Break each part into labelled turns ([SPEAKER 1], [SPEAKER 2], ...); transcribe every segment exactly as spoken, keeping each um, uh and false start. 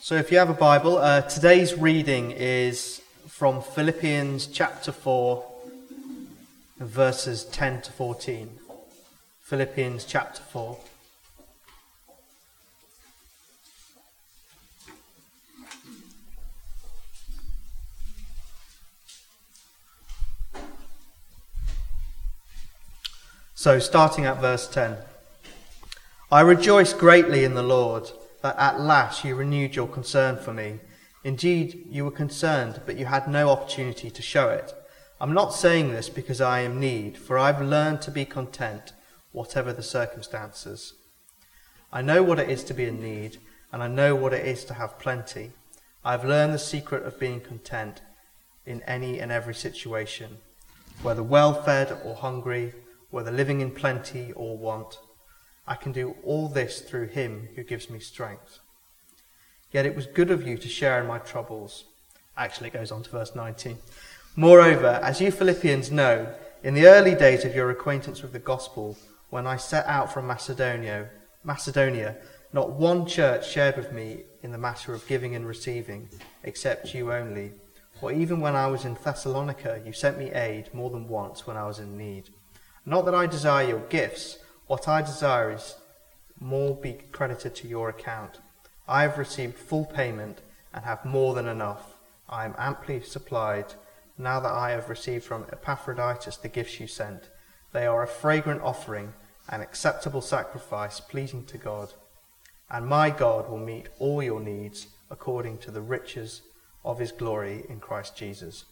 [SPEAKER 1] So if you have a Bible, uh, today's reading is from Philippians chapter four, verses ten to fourteen. Philippians chapter four. So starting at verse ten. I rejoice greatly in the Lord that at last you renewed your concern for me. Indeed, you were concerned, but you had no opportunity to show it. I'm not saying this because I am in need, for I've learned to be content, whatever the circumstances. I know what it is to be in need, and I know what it is to have plenty. I've learned the secret of being content in any and every situation, whether well-fed or hungry, whether living in plenty or want. I can do all this through him who gives me strength. Yet it was good of you to share in my troubles. Actually, it goes on to verse nineteen. Moreover, as you Philippians know, in the early days of your acquaintance with the gospel, when I set out from Macedonia, Macedonia, not one church shared with me in the matter of giving and receiving, except you only. For even when I was in Thessalonica, you sent me aid more than once when I was in need. Not that I desire your gifts. What I desire is more be credited to your account. I have received full payment and have more than enough. I am amply supplied now that I have received from Epaphroditus the gifts you sent. They are a fragrant offering, an acceptable sacrifice pleasing to God. And my God will meet all your needs according to the riches of his glory in Christ Jesus.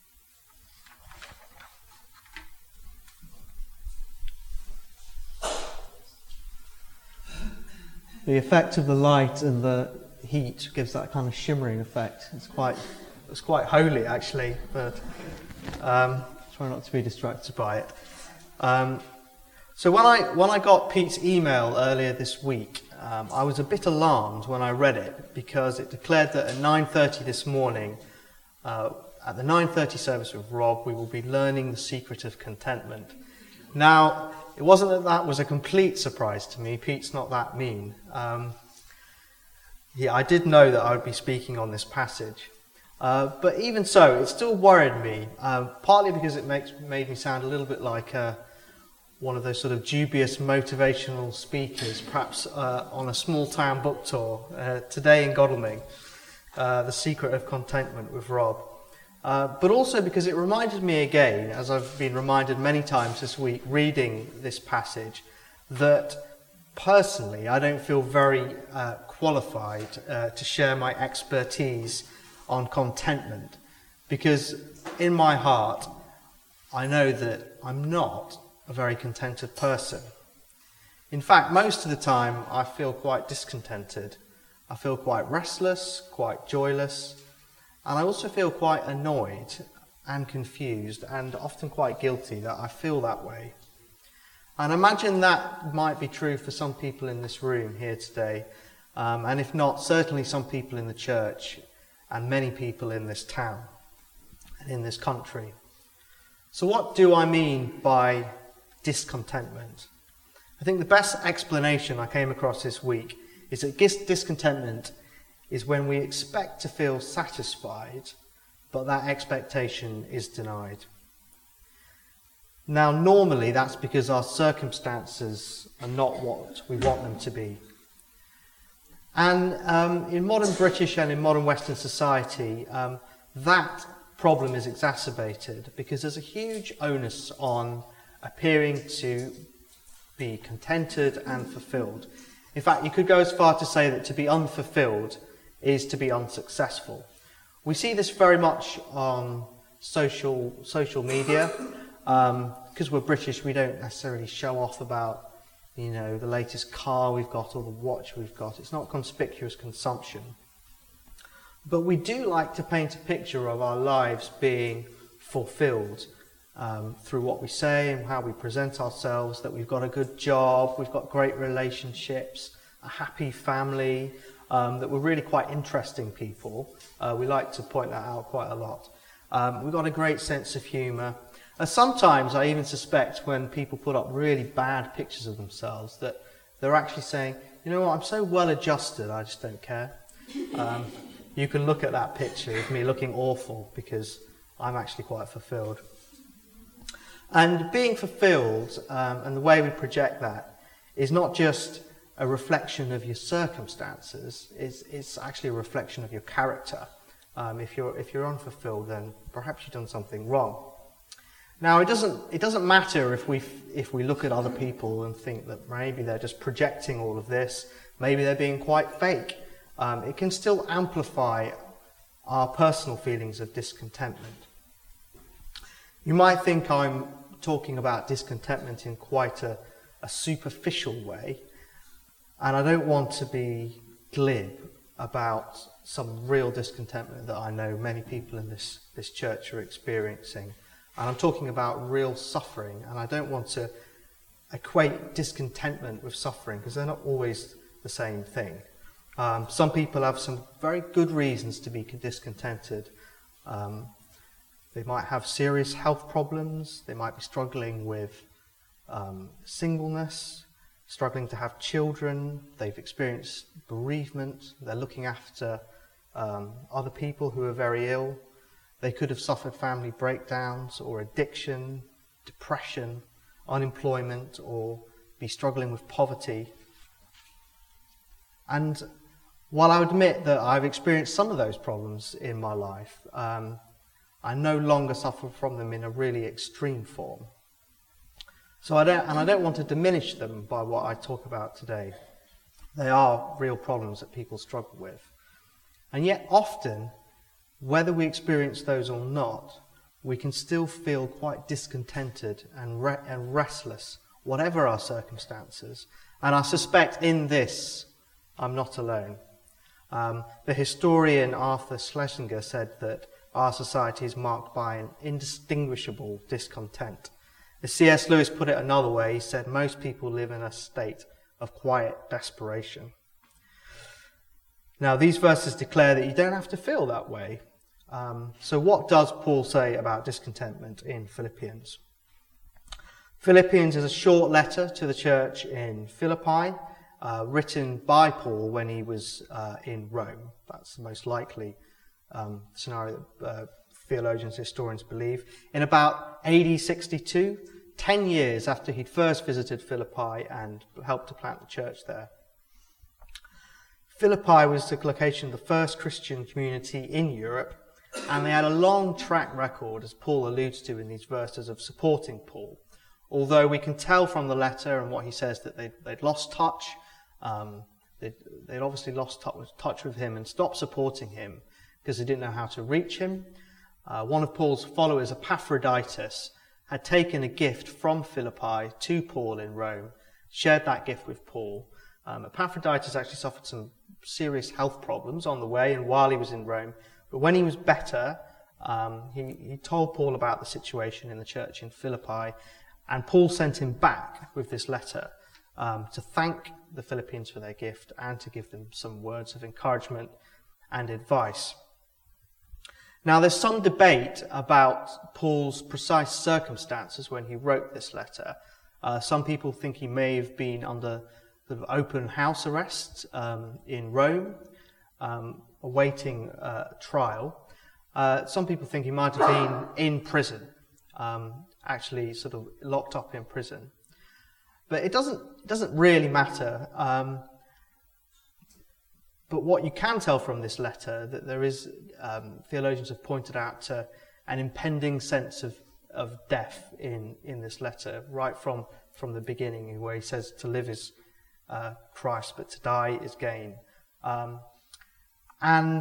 [SPEAKER 1] The effect of the light and the heat gives that kind of shimmering effect. It's quite, it's quite holy actually, but um, try not to be distracted by it. Um, so when I when I got Pete's email earlier this week, um, I was a bit alarmed when I read it because it declared that at nine thirty this morning, uh, at the nine thirty service with Rob, we will be learning the secret of contentment. Now, it wasn't that that was a complete surprise to me. Pete's not that mean. Um, yeah, I did know that I would be speaking on this passage. Uh, but even so, it still worried me, uh, partly because it makes, made me sound a little bit like uh, one of those sort of dubious motivational speakers, perhaps uh, on a small-town book tour, uh, today in Godalming, uh, The Secret of Contentment with Rob. Uh, but also because it reminded me again, as I've been reminded many times this week reading this passage, that personally I don't feel very uh, qualified uh, to share my expertise on contentment, because in my heart I know that I'm not a very contented person. In fact, most of the time I feel quite discontented. I feel quite restless, quite joyless. And I also feel quite annoyed and confused and often quite guilty that I feel that way. And imagine that might be true for some people in this room here today. Um, and if not, certainly some people in the church and many people in this town and in this country. So what do I mean by discontentment? I think the best explanation I came across this week is that discontentment is when we expect to feel satisfied, but that expectation is denied. Now, normally that's because our circumstances are not what we want them to be. And um, in modern British and in modern Western society, um, that problem is exacerbated because there's a huge onus on appearing to be contented and fulfilled. In fact, you could go as far to say that to be unfulfilled is to be unsuccessful. We see this very much on social social media. Um, because we're British, we don't necessarily show off about, you know, the latest car we've got or the watch we've got. It's not conspicuous consumption. But we do like to paint a picture of our lives being fulfilled um, through what we say and how we present ourselves, that we've got a good job, we've got great relationships, a happy family, Um, that we're really quite interesting people. Uh, we like to point that out quite a lot. Um, we've got a great sense of humour. And sometimes I even suspect when people put up really bad pictures of themselves that they're actually saying, you know what, I'm so well adjusted, I just don't care. Um, you can look at that picture of me looking awful because I'm actually quite fulfilled. And being fulfilled, um, and the way we project that, is not just a reflection of your circumstances, it's, it's actually a reflection of your character. Um, if you're if you're unfulfilled, then perhaps you've done something wrong. Now, it doesn't it doesn't matter if we if we look at other people and think that maybe they're just projecting all of this, maybe they're being quite fake. Um, it can still amplify our personal feelings of discontentment. You might think I'm talking about discontentment in quite a, a superficial way, and I don't want to be glib about some real discontentment that I know many people in this, this church are experiencing. And I'm talking about real suffering, and I don't want to equate discontentment with suffering because they're not always the same thing. Um, some people have some very good reasons to be discontented. Um, they might have serious health problems, they might be struggling with um, singleness, struggling to have children, they've experienced bereavement, they're looking after um, other people who are very ill. They could have suffered family breakdowns or addiction, depression, unemployment, or be struggling with poverty. And while I would admit that I've experienced some of those problems in my life, um, I no longer suffer from them in a really extreme form. So I don't, and I don't want to diminish them by what I talk about today. They are real problems that people struggle with. And yet often, whether we experience those or not, we can still feel quite discontented and, re- and restless, whatever our circumstances. And I suspect in this, I'm not alone. Um, the historian Arthur Schlesinger said that our society is marked by an indistinguishable discontent. As C S Lewis put it another way, he said most people live in a state of quiet desperation. Now, these verses declare that you don't have to feel that way. Um, so what does Paul say about discontentment in Philippians? Philippians is a short letter to the church in Philippi, uh, written by Paul when he was uh, in Rome. That's the most likely um, scenario that uh, theologians, historians believe. In about A D sixty-two, ten years after he'd first visited Philippi and helped to plant the church there. Philippi was the location of the first Christian community in Europe, and they had a long track record, as Paul alludes to in these verses, of supporting Paul. Although we can tell from the letter and what he says that they'd, they'd lost touch, um, they'd, they'd obviously lost touch with him and stopped supporting him because they didn't know how to reach him. Uh, one of Paul's followers, Epaphroditus, had taken a gift from Philippi to Paul in Rome, shared that gift with Paul. Um, Epaphroditus actually suffered some serious health problems on the way and while he was in Rome. But when he was better, um, he, he told Paul about the situation in the church in Philippi, and Paul sent him back with this letter um, to thank the Philippians for their gift and to give them some words of encouragement and advice. Now, there's some debate about Paul's precise circumstances when he wrote this letter. Uh, some people think he may have been under sort of open house arrest um, in Rome, um, awaiting uh, trial. Uh, some people think he might have been in prison, um, actually sort of locked up in prison. But it doesn't it doesn't really matter. Um, But what you can tell from this letter, that there is, um, theologians have pointed out to an impending sense of, of death in, in this letter, right from, from the beginning, where he says to live is uh, Christ, but to die is gain. Um, and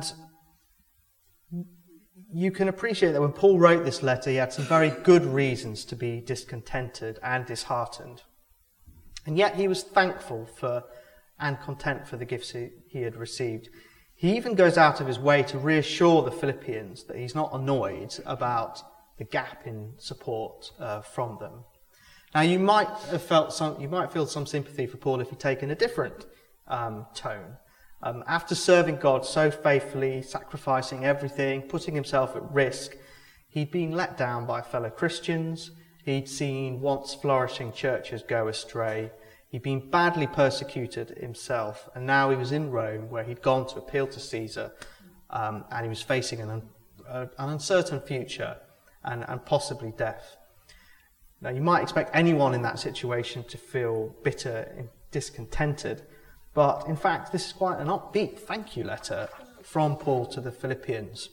[SPEAKER 1] you can appreciate that when Paul wrote this letter, he had some very good reasons to be discontented and disheartened. And yet he was thankful for and content for the gifts he, he had received. He even goes out of his way to reassure the Philippians that he's not annoyed about the gap in support uh, from them. Now, you might have felt some, you might feel some sympathy for Paul if he'd taken a different um, tone. Um, after serving God so faithfully, sacrificing everything, putting himself at risk, he'd been let down by fellow Christians. He'd seen once flourishing churches go astray. He'd been badly persecuted himself, and now he was in Rome, where he'd gone to appeal to Caesar, um, and he was facing an, uh, an uncertain future and, and possibly death. Now, you might expect anyone in that situation to feel bitter and discontented, but in fact, this is quite an upbeat thank you letter from Paul to the Philippians.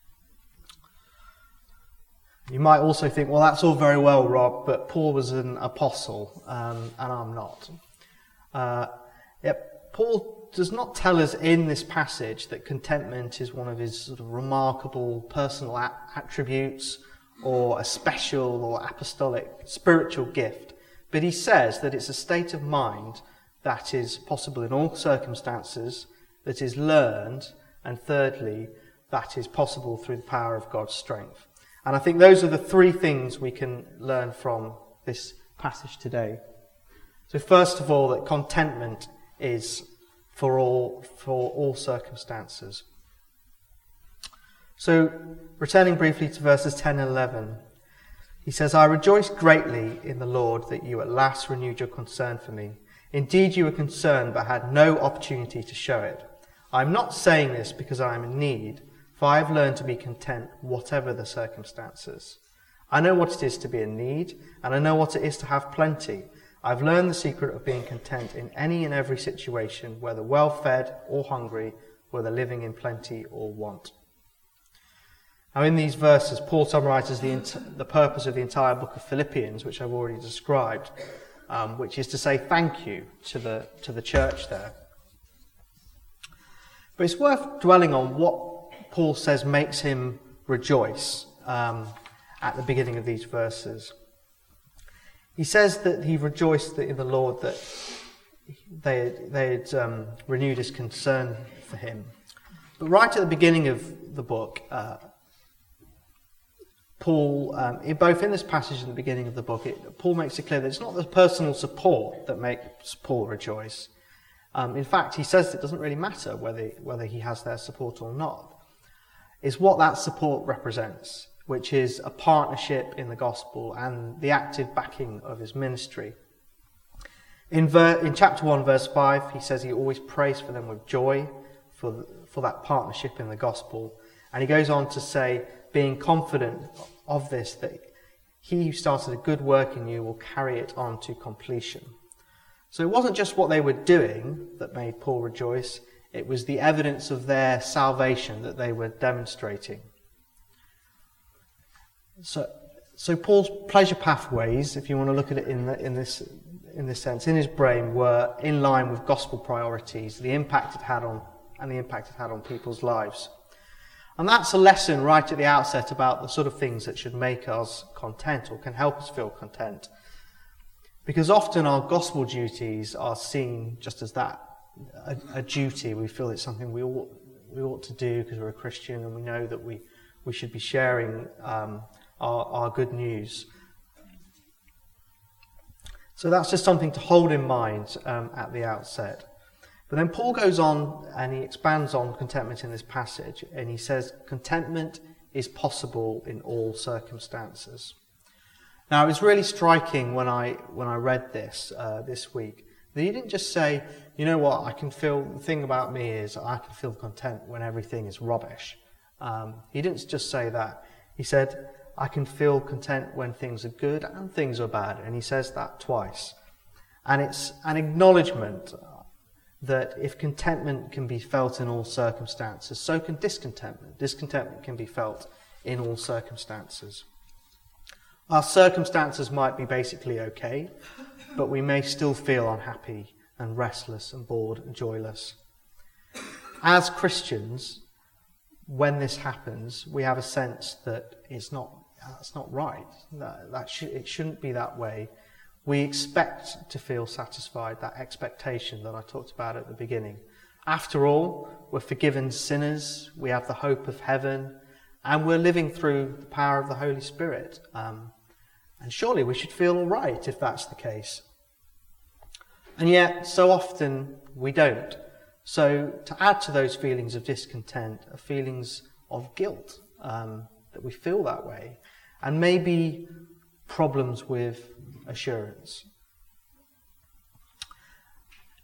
[SPEAKER 1] You might also think, well, that's all very well, Rob, but Paul was an apostle, um, and I'm not. Uh, yep, Paul does not tell us in this passage that contentment is one of his sort of remarkable personal a- attributes or a special or apostolic spiritual gift, but he says that it's a state of mind that is possible in all circumstances, that is learned, and thirdly, that is possible through the power of God's strength. And I think those are the three things we can learn from this passage today. So first of all, that contentment is for all, for all circumstances. So returning briefly to verses ten and eleven, he says, I rejoice greatly in the Lord that you at last renewed your concern for me. Indeed, you were concerned but had no opportunity to show it. I am not saying this because I am in need, for I have learned to be content whatever the circumstances. I know what it is to be in need, and I know what it is to have plenty. I've learned the secret of being content in any and every situation, whether well-fed or hungry, whether living in plenty or want. Now in these verses, Paul summarizes the, ent- the purpose of the entire book of Philippians, which I've already described, um, which is to say thank you to the, to the church there. But it's worth dwelling on what Paul says makes him rejoice um, at the beginning of these verses. He says that he rejoiced in the Lord that they, they had um, renewed his concern for him. But right at the beginning of the book, uh, Paul, um, in, both in this passage and the beginning of the book, it, Paul makes it clear that it's not the personal support that makes Paul rejoice. Um, in fact, he says it doesn't really matter whether, whether he has their support or not. It's what that support represents, which is a partnership in the gospel and the active backing of his ministry. In, ver- in chapter one, verse five, he says he always prays for them with joy for, for that partnership in the gospel. And he goes on to say, being confident of this, that he who started a good work in you will carry it on to completion. So it wasn't just what they were doing that made Paul rejoice, it was the evidence of their salvation that they were demonstrating. So, so Paul's pleasure pathways, if you want to look at it in, the, in this in this sense, in his brain, were in line with gospel priorities, the impact it had on and the impact it had on people's lives. And that's a lesson right at the outset about the sort of things that should make us content or can help us feel content. Because often our gospel duties are seen just as that, a, a duty. We feel it's something we ought, we ought to do because we're a Christian and we know that we, we should be sharing um, our, our good news. So that's just something to hold in mind um, at the outset. But then Paul goes on and he expands on contentment in this passage, and he says contentment is possible in all circumstances. Now, it was really striking when I when I read this uh, this week that he didn't just say, you know what, I can feel, the thing about me is I can feel content when everything is rubbish. Um, he didn't just say that. He said, I can feel content when things are good and things are bad. And he says that twice. And it's an acknowledgement that if contentment can be felt in all circumstances, so can discontentment. Discontentment can be felt in all circumstances. Our circumstances might be basically okay, but we may still feel unhappy and restless and bored and joyless. As Christians, when this happens, we have a sense that it's not, that's not right. That, that sh- it shouldn't be that way. We expect to feel satisfied, that expectation that I talked about at the beginning. After all, we're forgiven sinners, we have the hope of heaven, and we're living through the power of the Holy Spirit. Um, and surely we should feel all right if that's the case. And yet, so often we don't. So to add to those feelings of discontent are feelings of guilt, um, that we feel that way, and maybe problems with assurance.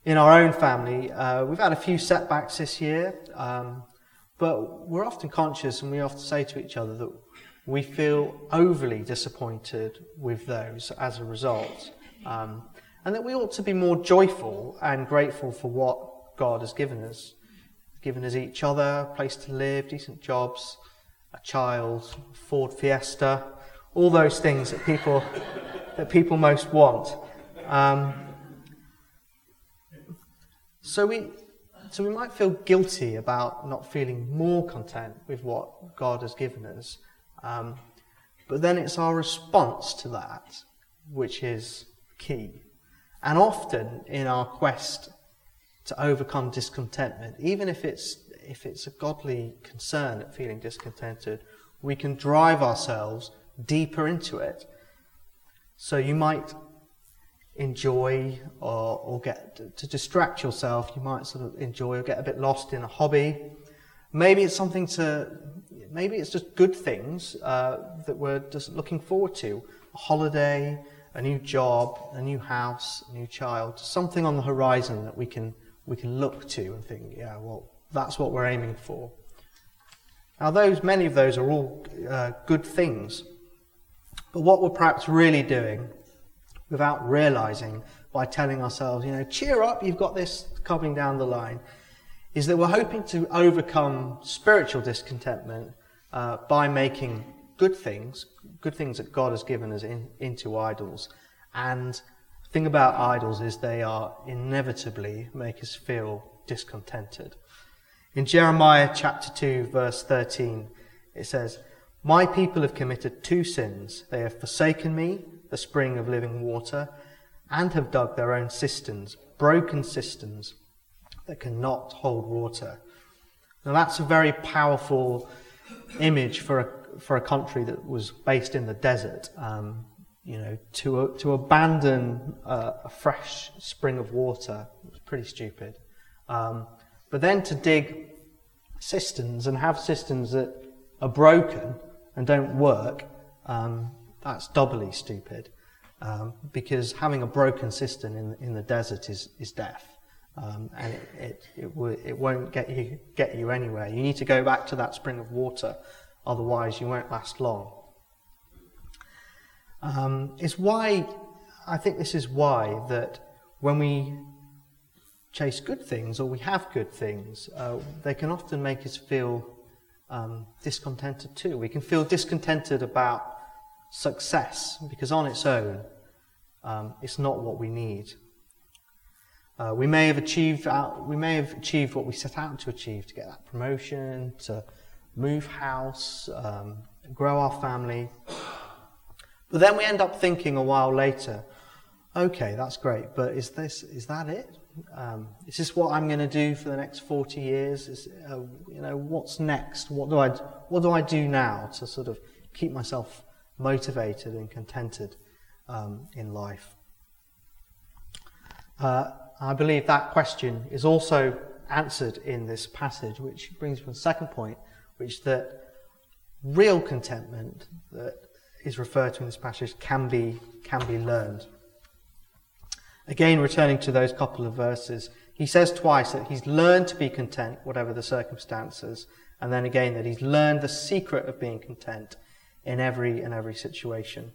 [SPEAKER 1] In our own family, uh, we've had a few setbacks this year, um, but we're often conscious and we often say to each other that we feel overly disappointed with those as a result, um, and that we ought to be more joyful and grateful for what God has given us. Given us each other, a place to live, decent jobs, a child, a Ford Fiesta, all those things that people that people most want. Um, so we so we might feel guilty about not feeling more content with what God has given us. Um, but then it's our response to that which is key. And often in our quest to overcome discontentment, even if it's if it's a godly concern at feeling discontented, we can drive ourselves deeper into it. So you might enjoy or, or get to distract yourself, you might sort of enjoy or get a bit lost in a hobby. Maybe it's something to, maybe it's just good things uh, that we're just looking forward to. A holiday, a new job, a new house, a new child, something on the horizon that we can we can look to and think, yeah, well, that's what we're aiming for. Now, those many of those are all uh, good things, but what we're perhaps really doing, without realizing, by telling ourselves, you know, cheer up, you've got this coming down the line, is that we're hoping to overcome spiritual discontentment uh, by making good things, good things that God has given us in, into idols. And the thing about idols is they are inevitably make us feel discontented. In Jeremiah chapter two, verse thirteen, it says, "My people have committed two sins. They have forsaken me, the spring of living water, and have dug their own cisterns, broken cisterns that cannot hold water." Now that's a very powerful image for a, for a country that was based in the desert. Um, you know, to uh, to abandon uh, a fresh spring of water was pretty stupid. Um, but then to dig cisterns and have cisterns that are broken and don't work, um, that's doubly stupid. Um, because having a broken cistern in in the desert is is death. Um, and it it it, w- it won't get you get you anywhere. You need to go back to that spring of water, otherwise you won't last long. Um, it's why I think this is why that when we chase good things or we have good things, uh, they can often make us feel um, discontented too. We can feel discontented about success because on its own, um, it's not what we need. Uh, we may have achieved out, we may have achieved what we set out to achieve, to get that promotion, to move house, um, grow our family. But then we end up thinking a while later, okay, that's great, but is this is that it? Um, is this what I'm going to do for the next forty years? Is, uh, you know, what's next? What do I what do I do now to sort of keep myself motivated and contented um, in life? Uh, I believe that question is also answered in this passage, which brings me to the second point, which is that real contentment that is referred to in this passage can be can be learned. Again, returning to those couple of verses, he says twice that he's learned to be content, whatever the circumstances, and then again that he's learned the secret of being content in every and every situation.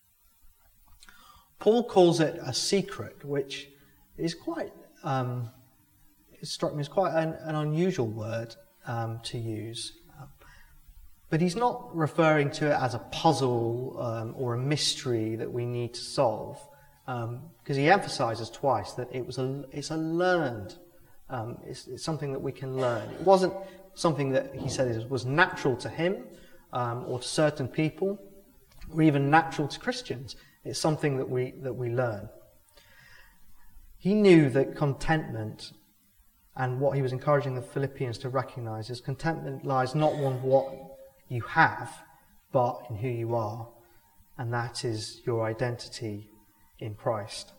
[SPEAKER 1] Paul calls it a secret, which is quite, um, it struck me as quite an, an unusual word um, to use. But he's not referring to it as a puzzle um, or a mystery that we need to solve, because um, he emphasizes twice that it was a, it's a learned, um, it's, it's something that we can learn. It wasn't something that he said was natural to him um, or to certain people, or even natural to Christians. It's something that we that we learn. He knew that contentment, and what he was encouraging the Philippians to recognize, is contentment lies not in what you have, but in who you are, and that is your identity in Christ.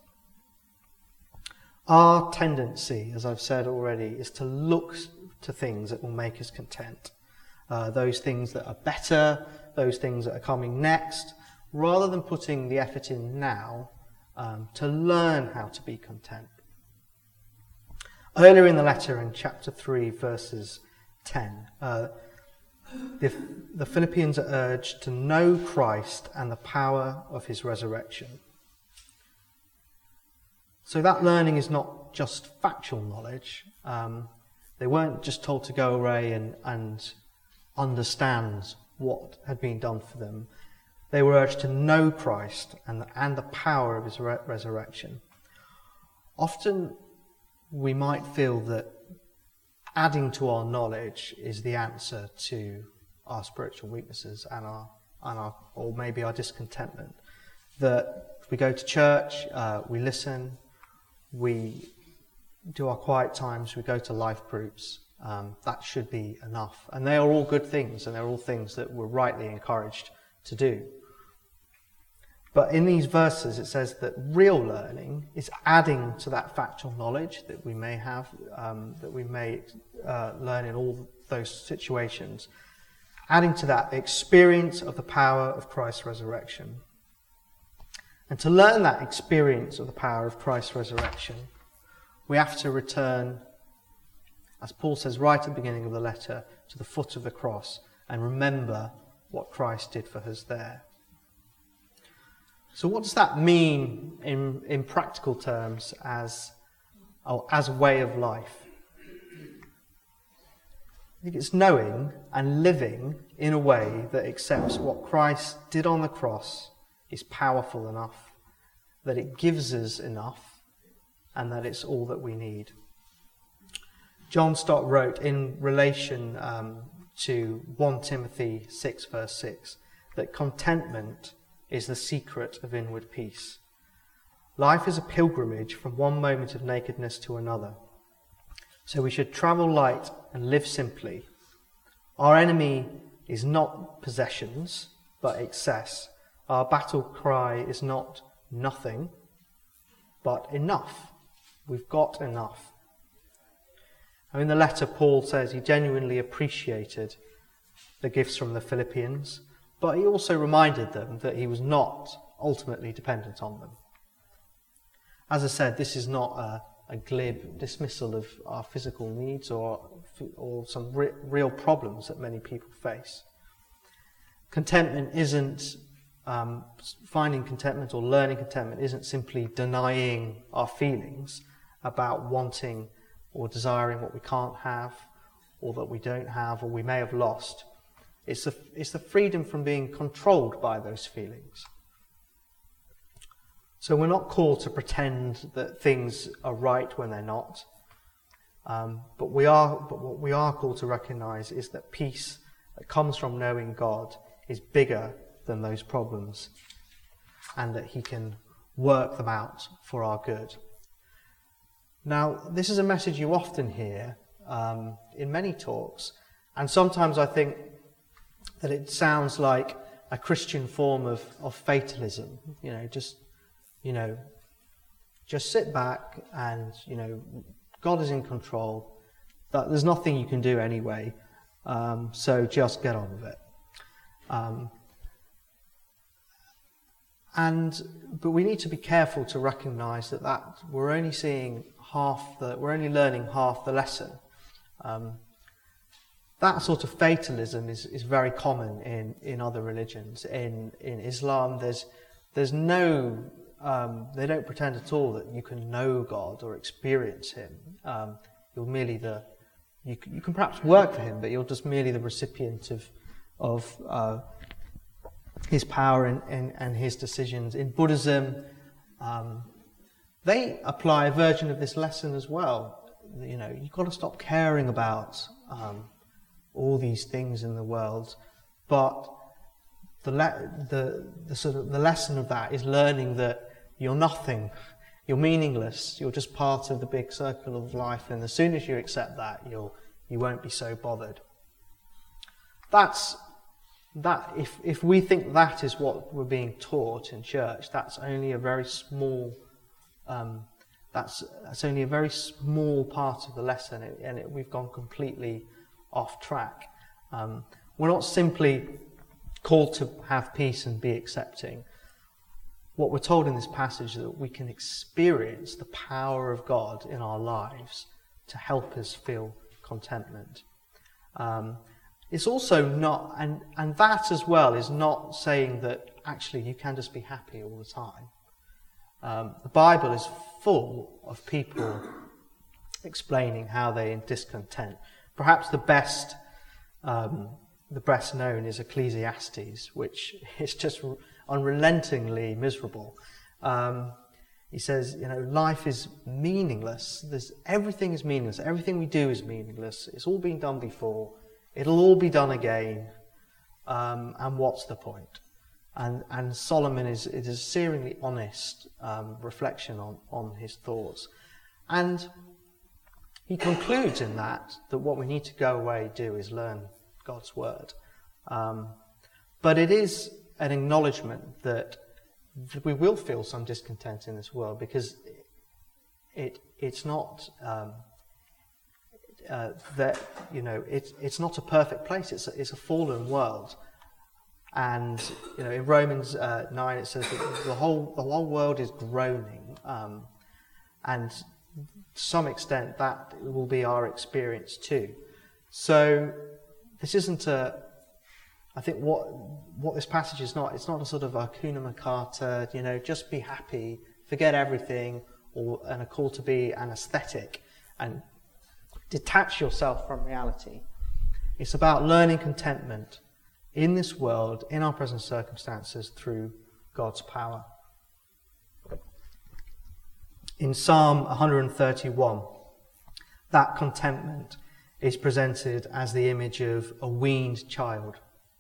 [SPEAKER 1] Our tendency, as I've said already, is to look to things that will make us content. Uh, those things that are better, those things that are coming next, rather than putting the effort in now um, to learn how to be content. Earlier in the letter, in chapter three, verses ten, uh, the, the Philippians are urged to know Christ and the power of his resurrection. So that learning is not just factual knowledge. Um, they weren't just told to go away and, and understand what had been done for them. They were urged to know Christ and the, and the power of his re- resurrection. Often we might feel that adding to our knowledge is the answer to our spiritual weaknesses and our, and our or maybe our discontentment. That we go to church, uh, we listen, we do our quiet times, we go to life groups. Um, that should be enough. And they are all good things, and they're all things that we're rightly encouraged to do. But in these verses, it says that real learning is adding to that factual knowledge that we may have, um, that we may uh, learn in all those situations, adding to that the experience of the power of Christ's resurrection. And to learn that experience of the power of Christ's resurrection, we have to return, as Paul says right at the beginning of the letter, to the foot of the cross and remember what Christ did for us there. So what does that mean in, in practical terms as, oh, as a way of life? I think it's knowing and living in a way that accepts what Christ did on the cross is powerful enough, that it gives us enough, and that it's all that we need. John Stott wrote in relation um, to First Timothy six verse six that contentment is the secret of inward peace. Life is a pilgrimage from one moment of nakedness to another. So we should travel light and live simply. Our enemy is not possessions, but excess. Our battle cry is not nothing, but enough. We've got enough. Now in the letter, Paul says he genuinely appreciated the gifts from the Philippians, but he also reminded them that he was not ultimately dependent on them. As I said, this is not a, a glib dismissal of our physical needs or, or some re- real problems that many people face. Contentment isn't, um, finding contentment or learning contentment isn't simply denying our feelings about wanting or desiring what we can't have or that we don't have or we may have lost. It's the, it's the freedom from being controlled by those feelings. So we're not called to pretend that things are right when they're not. Um, but we are. But what we are called to recognise is that peace that comes from knowing God is bigger than those problems, and that He can work them out for our good. Now, this is a message you often hear um, in many talks, and sometimes I think that it sounds like a Christian form of, of fatalism. You know, just you know, just sit back and you know, God is in control. That there's nothing you can do anyway, um, so just get on with it. Um, and but we need to be careful to recognise that that we're only seeing half the, we're only learning half the lesson. Um, That sort of fatalism is, is very common in, in other religions. In in Islam, there's there's no um, they don't pretend at all that you can know God or experience Him. Um, you're merely the you you can perhaps work for Him, but you're just merely the recipient of of uh, His power and, and and His decisions. In Buddhism, um, they apply a version of this lesson as well. You know, you've got to stop caring about Um, all these things in the world, but the, le- the the sort of the lesson of that is learning that you're nothing, you're meaningless, you're just part of the big circle of life, and as soon as you accept that, you'll you won't be so bothered. That's that. If if we think that is what we're being taught in church, that's only a very small. Um, that's that's only a very small part of the lesson, and it, we've gone completely off track. Um, we're not simply called to have peace and be accepting. What we're told in this passage is that we can experience the power of God in our lives to help us feel contentment. Um, it's also not, and, and that as well is not saying that actually you can just be happy all the time. Um, the Bible is full of people explaining how they are discontent. Perhaps the best, um, the best known is Ecclesiastes, which is just unrelentingly miserable. Um, he says, you know, life is meaningless. There's, everything is meaningless. Everything we do is meaningless. It's all been done before. It'll all be done again. Um, and what's the point? And, and Solomon is, is a searingly honest um, reflection on, on his thoughts. And he concludes in that that what we need to go away and do is learn God's word. Um, but it is an acknowledgement that we will feel some discontent in this world because it it's not um, uh, that you know it's it's not a perfect place. It's a, it's a fallen world, and you know in Romans uh, nine it says that the whole the whole world is groaning, um, and to some extent that will be our experience too. So this isn't a. I think what what this passage is not, it's not a sort of Hakuna Matata, you know, just be happy, forget everything, or and a call to be an aesthetic and detach yourself from reality. It's about learning contentment in this world, in our present circumstances, through God's power. In Psalm one thirty-one, that contentment is presented as the image of a weaned child.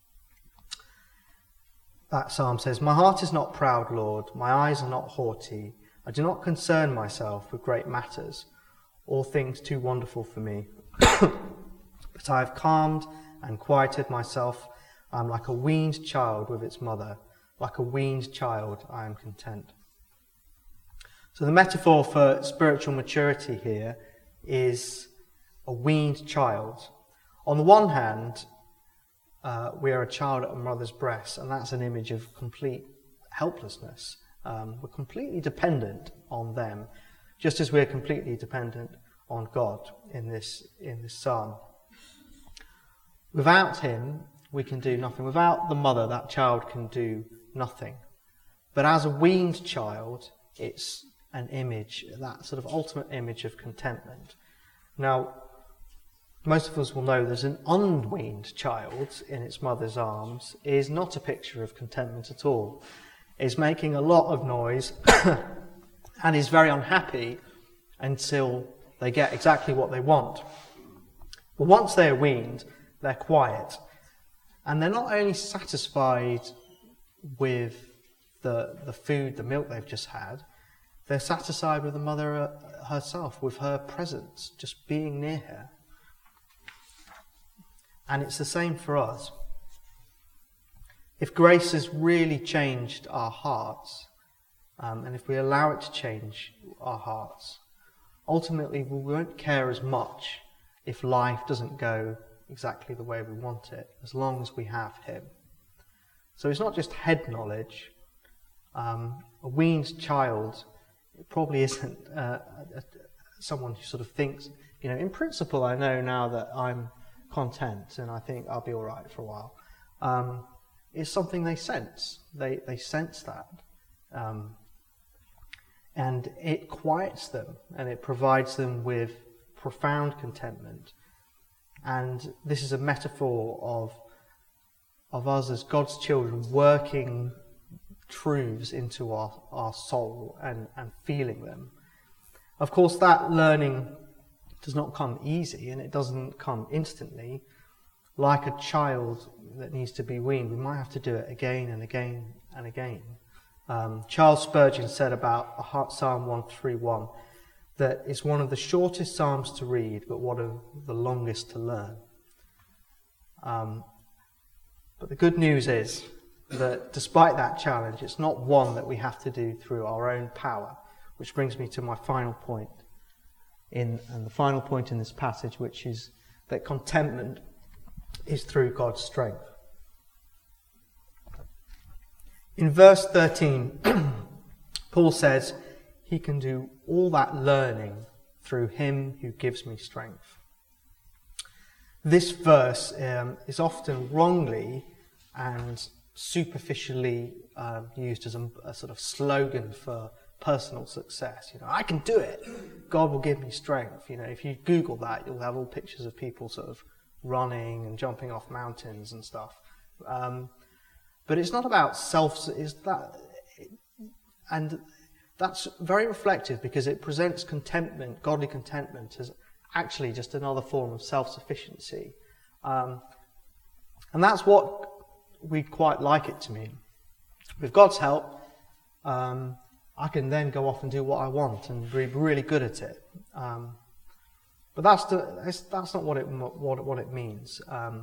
[SPEAKER 1] That psalm says, "My heart is not proud, Lord. My eyes are not haughty. I do not concern myself with great matters, or things too wonderful for me. But I have calmed and quieted myself. I am like a weaned child with its mother. Like a weaned child, I am content." So the metaphor for spiritual maturity here is a weaned child. On the one hand, Uh, we are a child at a mother's breast, and that's an image of complete helplessness. Um, we're completely dependent on them, just as we're completely dependent on God in this in this psalm. Without him, we can do nothing. Without the mother, that child can do nothing. But as a weaned child, it's an image, that sort of ultimate image of contentment. Now, most of us will know there's an unweaned child in its mother's arms is not a picture of contentment at all. Is making a lot of noise and is very unhappy until they get exactly what they want. But once they're weaned, they're quiet. And they're not only satisfied with the, the food, the milk they've just had, they're satisfied with the mother herself, with her presence, just being near her. And it's the same for us. If grace has really changed our hearts, um, and if we allow it to change our hearts, ultimately we won't care as much if life doesn't go exactly the way we want it, as long as we have him. So it's not just head knowledge. Um, a weaned child, it probably isn't uh, a, a, someone who sort of thinks, you know, in principle I know now that I'm content and I think I'll be all right for a while. Um, it's something they sense. They they sense that. Um, and it quiets them and it provides them with profound contentment. And this is a metaphor of, of us as God's children working truths into our, our soul and, and feeling them. Of course, that learning does not come easy, and it doesn't come instantly. Like a child that needs to be weaned, we might have to do it again and again and again. Um, Charles Spurgeon said about Psalm one thirty-one that it's one of the shortest psalms to read, but one of the longest to learn. Um, but the good news is that despite that challenge, it's not one that we have to do through our own power, which brings me to my final point. In, and the final point in this passage, which is that contentment is through God's strength. In verse thirteen, Paul says he can do all that learning through him who gives me strength. This verse um, is often wrongly and superficially um, used as a, a sort of slogan for personal success. You know, I can do it. God will give me strength. You know, if you Google that, you'll have all pictures of people sort of running and jumping off mountains and stuff. Um, but it's not about self. Is that, and that's very reflective because it presents contentment, godly contentment, as actually just another form of self-sufficiency. Um, and that's what we'd quite like it to mean. With God's help, um, I can then go off and do what I want and be really good at it. Um, but that's the, that's, that's not what it what, what it means. Um,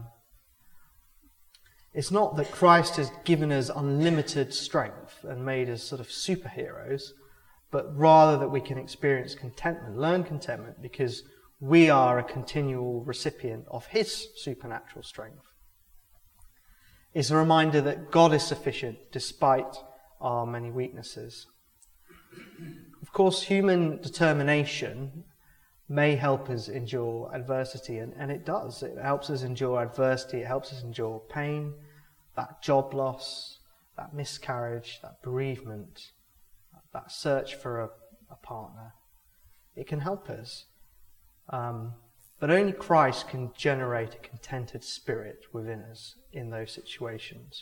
[SPEAKER 1] it's not that Christ has given us unlimited strength and made us sort of superheroes, but rather that we can experience contentment, learn contentment, because we are a continual recipient of his supernatural strength. It's a reminder that God is sufficient despite our many weaknesses. Of course, human determination may help us endure adversity, and, and it does. It helps us endure adversity, it helps us endure pain, that job loss, that miscarriage, that bereavement, that search for a, a partner. It can help us. Um, but only Christ can generate a contented spirit within us in those situations.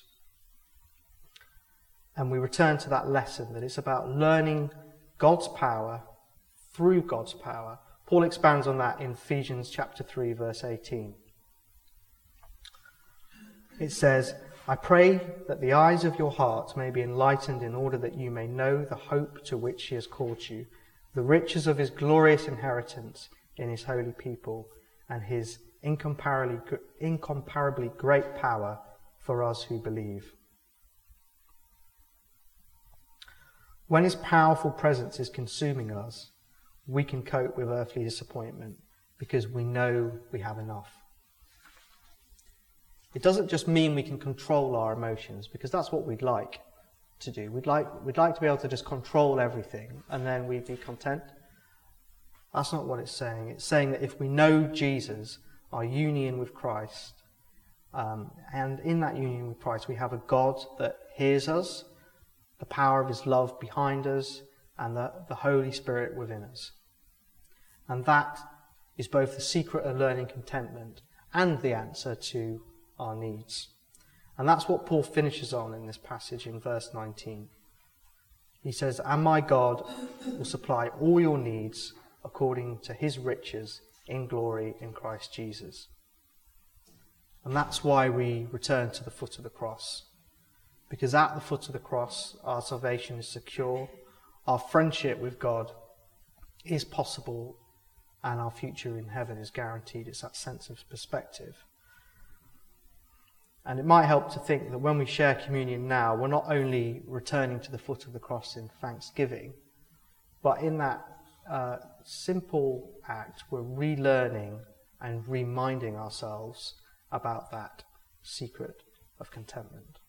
[SPEAKER 1] And we return to that lesson that it's about learning God's power through God's power. Paul expands on that in Ephesians chapter three, verse eighteen. It says, I pray that the eyes of your hearts may be enlightened in order that you may know the hope to which he has called you, the riches of his glorious inheritance in his holy people, and his incomparably, incomparably great power for us who believe. When his powerful presence is consuming us, we can cope with earthly disappointment because we know we have enough. It doesn't just mean we can control our emotions, because that's what we'd like to do. We'd like, we'd like to be able to just control everything and then we'd be content. That's not what it's saying. It's saying that if we know Jesus, our union with Christ, um, and in that union with Christ we have a God that hears us, the power of his love behind us, and the, the Holy Spirit within us. And that is both the secret of learning contentment and the answer to our needs. And that's what Paul finishes on in this passage in verse nineteen. He says, and my God will supply all your needs according to his riches in glory in Christ Jesus. And that's why we return to the foot of the cross. Because at the foot of the cross, our salvation is secure, our friendship with God is possible, and our future in heaven is guaranteed. It's that sense of perspective. And it might help to think that when we share communion now, we're not only returning to the foot of the cross in thanksgiving, but in that uh, simple act, we're relearning and reminding ourselves about that secret of contentment.